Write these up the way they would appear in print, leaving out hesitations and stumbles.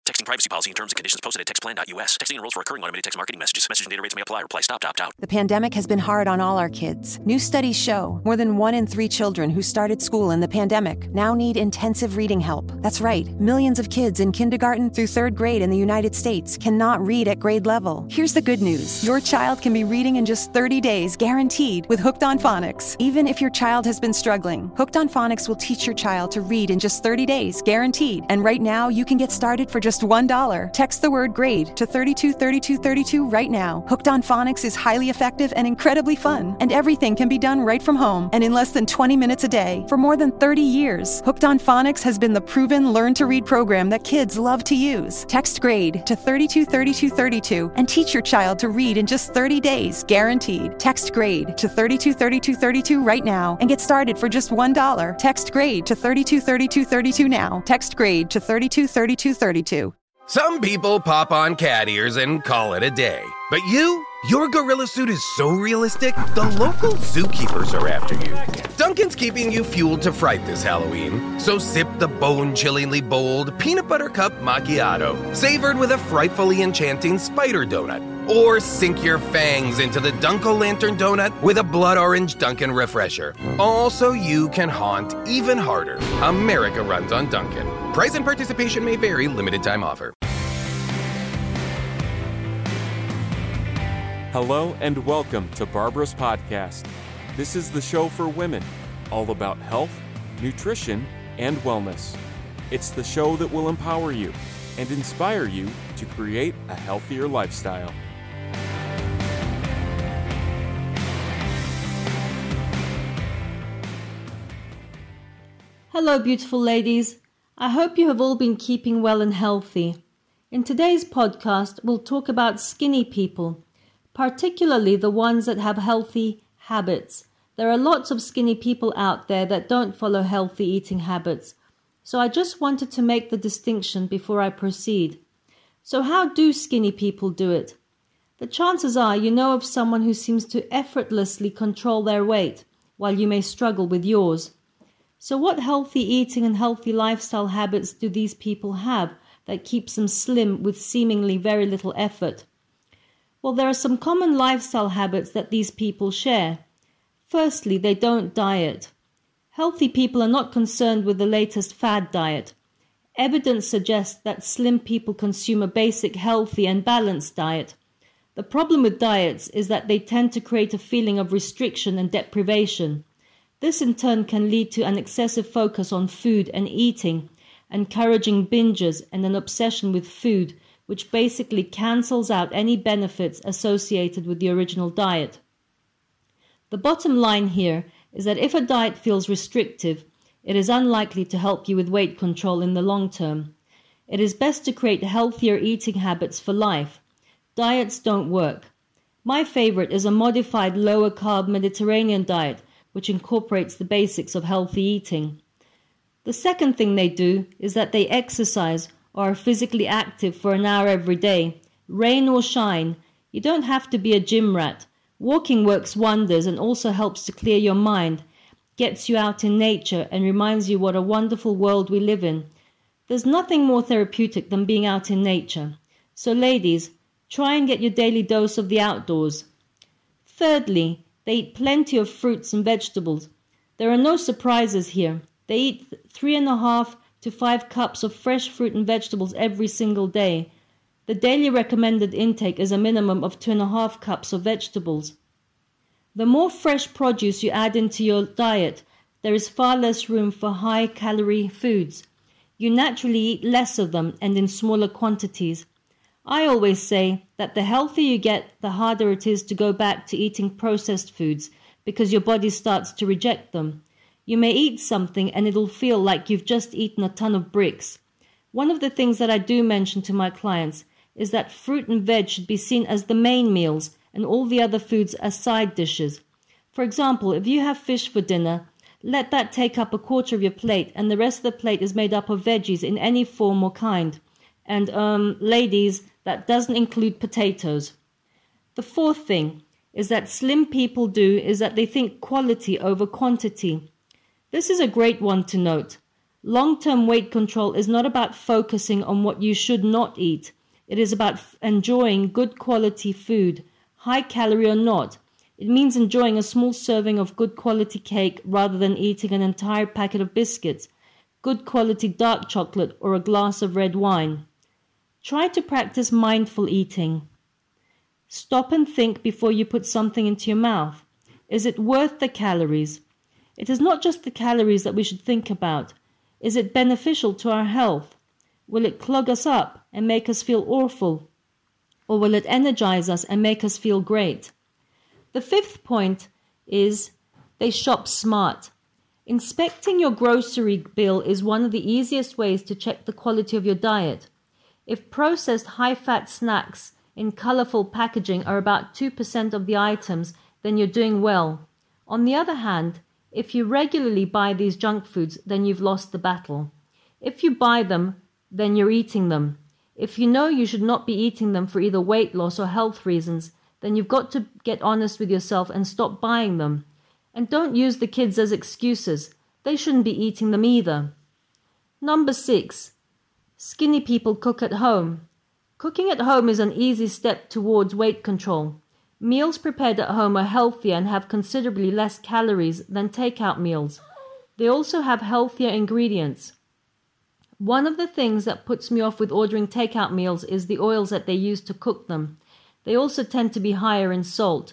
Texting privacy policy and terms and conditions posted at textplan.us. Texting enrolls for recurring automated text marketing messages. Message and data rates may apply. Reply stop, opt out. The pandemic has been hard on all our kids. New studies show more than 1 in 3 children who started school in the pandemic now need intensive reading help. That's right. Millions of kids in kindergarten through 3rd grade in the United States cannot read at grade level. Here's the good news. Your child can be reading in just 30 days, guaranteed, with Hooked on Phonics. Even if your child has been struggling, Hooked on Phonics will teach your child to read in just 30 days, guaranteed. And right now, you can get started for just $1. Text the word GRADE to 323232 right now. Hooked on Phonics is highly effective and incredibly fun. And everything can be done right from home and in less than 20 minutes a day. For more than 30 years, Hooked on Phonics has been the proven learn-to-read program that kids love to use. Text GRADE to 323232 and teach your child to read in just 30 days, guaranteed. Text GRADE to 323232 right now and get started for just $1. Text GRADE to 323232 now. Text GRADE to 323232. Some people pop on cat ears and call it a day. But your gorilla suit is so realistic, the local zookeepers are after you. Dunkin's keeping you fueled to fright this Halloween, so sip the bone-chillingly bold peanut butter cup macchiato, savored with a frightfully enchanting spider donut. Or sink your fangs into the Dunk-O-Lantern donut with a blood orange Dunkin' refresher. All so you can haunt even harder. America runs on Dunkin'. Price and participation may vary. Limited time offer. Hello and welcome to Barbara's Podcast. This is the show for women, all about health, nutrition, and wellness. It's the show that will empower you and inspire you to create a healthier lifestyle. Hello, beautiful ladies. I hope you have all been keeping well and healthy. In today's podcast, we'll talk about skinny people, particularly the ones that have healthy habits. There are lots of skinny people out there that don't follow healthy eating habits. So I just wanted to make the distinction before I proceed. So how do skinny people do it? The chances are you know of someone who seems to effortlessly control their weight, while you may struggle with yours. So what healthy eating and healthy lifestyle habits do these people have that keeps them slim with seemingly very little effort? Well, there are some common lifestyle habits that these people share. Firstly, they don't diet. Healthy people are not concerned with the latest fad diet. Evidence suggests that slim people consume a basic, healthy and balanced diet. The problem with diets is that they tend to create a feeling of restriction and deprivation. This in turn can lead to an excessive focus on food and eating, encouraging binges and an obsession with food, which basically cancels out any benefits associated with the original diet. The bottom line here is that if a diet feels restrictive, it is unlikely to help you with weight control in the long term. It is best to create healthier eating habits for life. Diets don't work. My favorite is a modified lower-carb Mediterranean diet, which incorporates the basics of healthy eating. The second thing they do is that they exercise or are physically active for an hour every day. Rain or shine, you don't have to be a gym rat. Walking works wonders and also helps to clear your mind, gets you out in nature and reminds you what a wonderful world we live in. There's nothing more therapeutic than being out in nature. So ladies, try and get your daily dose of the outdoors. Thirdly, they eat plenty of fruits and vegetables. There are no surprises here. They eat 3.5 to 5 cups of fresh fruit and vegetables every single day. The daily recommended intake is a minimum of 2.5 cups of vegetables. The more fresh produce you add into your diet, there is far less room for high-calorie foods. You naturally eat less of them and in smaller quantities. I always say that the healthier you get, the harder it is to go back to eating processed foods because your body starts to reject them. You may eat something and it'll feel like you've just eaten a ton of bricks. One of the things that I do mention to my clients is that fruit and veg should be seen as the main meals and all the other foods as side dishes. For example, if you have fish for dinner, let that take up 1/4 of your plate and the rest of the plate is made up of veggies in any form or kind. And ladies, that doesn't include potatoes. The fourth thing is that slim people do is that they think quality over quantity. This is a great one to note. Long-term weight control is not about focusing on what you should not eat. It is about enjoying good quality food, high calorie or not. It means enjoying a small serving of good quality cake rather than eating an entire packet of biscuits, good quality dark chocolate or a glass of red wine. Try to practice mindful eating. Stop and think before you put something into your mouth. Is it worth the calories? It is not just the calories that we should think about. Is it beneficial to our health? Will it clog us up and make us feel awful? Or will it energize us and make us feel great? The fifth point is they shop smart. Inspecting your grocery bill is one of the easiest ways to check the quality of your diet. If processed high-fat snacks in colorful packaging are about 2% of the items, then you're doing well. On the other hand, if you regularly buy these junk foods, then you've lost the battle. If you buy them, then you're eating them. If you know you should not be eating them for either weight loss or health reasons, then you've got to get honest with yourself and stop buying them. And don't use the kids as excuses. They shouldn't be eating them either. Number 6. Skinny people cook at home. Cooking at home is an easy step towards weight control. Meals prepared at home are healthier and have considerably less calories than takeout meals. They also have healthier ingredients. One of the things that puts me off with ordering takeout meals is the oils that they use to cook them. They also tend to be higher in salt.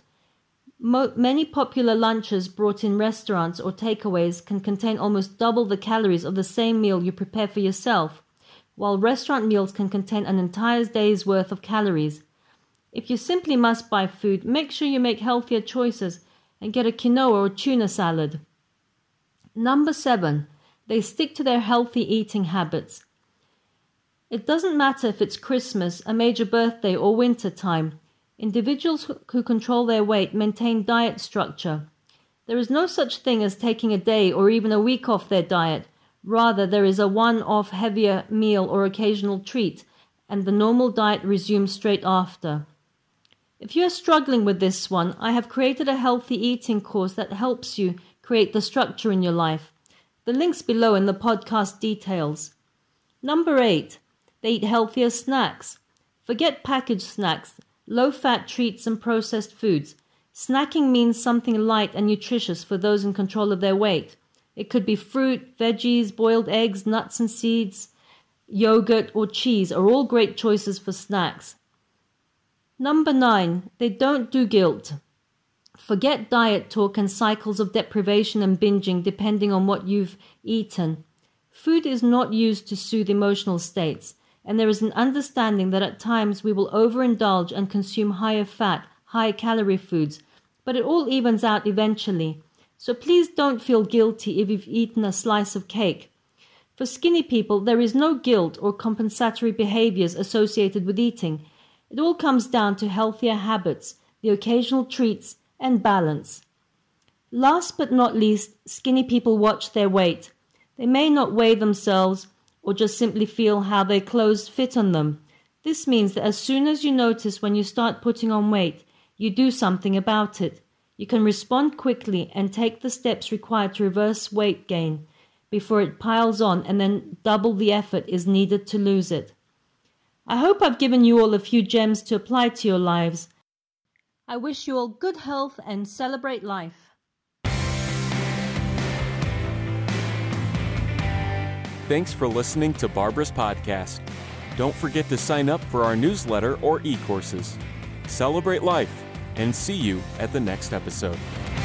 Many popular lunches brought in restaurants or takeaways can contain almost double the calories of the same meal you prepare for yourself, while restaurant meals can contain an entire day's worth of calories. If you simply must buy food, make sure you make healthier choices and get a quinoa or tuna salad. Number 7. They stick to their healthy eating habits. It doesn't matter if it's Christmas, a major birthday, or winter time. Individuals who control their weight maintain diet structure. There is no such thing as taking a day or even a week off their diet. Rather, there is a one-off heavier meal or occasional treat, and the normal diet resumes straight after. If you are struggling with this one, I have created a healthy eating course that helps you create the structure in your life. The link's below in the podcast details. Number 8. They eat healthier snacks. Forget packaged snacks, low-fat treats and processed foods. Snacking means something light and nutritious for those in control of their weight. It could be fruit, veggies, boiled eggs, nuts and seeds, yogurt or cheese are all great choices for snacks. Number 9. They don't do guilt. Forget diet talk and cycles of deprivation and binging depending on what you've eaten. Food is not used to soothe emotional states, and there is an understanding that at times we will overindulge and consume higher fat, high calorie foods, but it all evens out eventually. So please don't feel guilty if you've eaten a slice of cake. For skinny people, there is no guilt or compensatory behaviors associated with eating. It all comes down to healthier habits, the occasional treats, and balance. Last but not least, skinny people watch their weight. They may not weigh themselves or just simply feel how their clothes fit on them. This means that as soon as you notice when you start putting on weight, you do something about it. You can respond quickly and take the steps required to reverse weight gain before it piles on, and then double the effort is needed to lose it. I hope I've given you all a few gems to apply to your lives. I wish you all good health and celebrate life. Thanks for listening to Barbara's podcast. Don't forget to sign up for our newsletter or e-courses. Celebrate life, and see you at the next episode.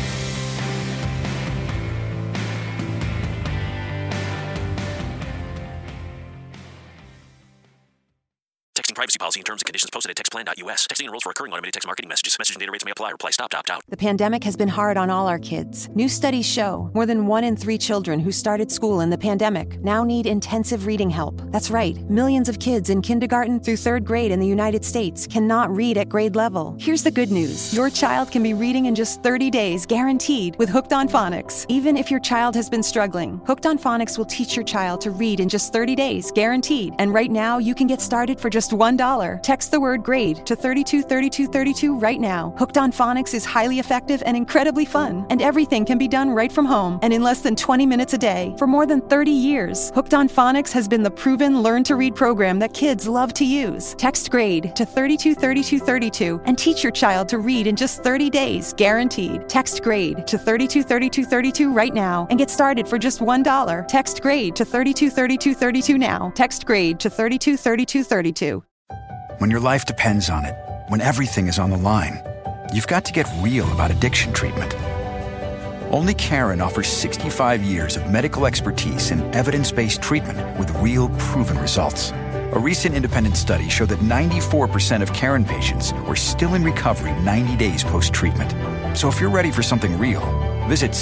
Texting privacy policy and terms and conditions posted at textplan.us. Texting enrolls for recurring automated text marketing messages. Message and data rates may apply. Reply stop to opt out. The pandemic has been hard on all our kids. New studies show more than 1 in 3 children who started school in the pandemic now need intensive reading help. That's right. Millions of kids in kindergarten through 3rd grade in the United States cannot read at grade level. Here's the good news. Your child can be reading in just 30 days, guaranteed, with Hooked on Phonics. Even if your child has been struggling, Hooked on Phonics will teach your child to read in just 30 days, guaranteed. And right now, you can get started for just $1 $1. Text the word GRADE to 323232 right now. Hooked on Phonics is highly effective and incredibly fun, and everything can be done right from home and in less than 20 minutes a day. For more than 30 years, Hooked on Phonics has been the proven learn-to-read program that kids love to use. Text GRADE to 323232 and teach your child to read in just 30 days, guaranteed. Text GRADE to 323232 right now and get started for just $1. Text GRADE to 323232 now. Text GRADE to 323232. When your life depends on it, when everything is on the line, you've got to get real about addiction treatment. Only Caron offers 65 years of medical expertise in evidence-based treatment with real proven results. A recent independent study showed that 94% of Caron patients were still in recovery 90 days post-treatment. So if you're ready for something real, visit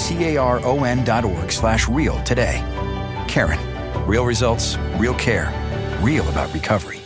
caron.org/real today. Caron. Real results, real care, real about recovery.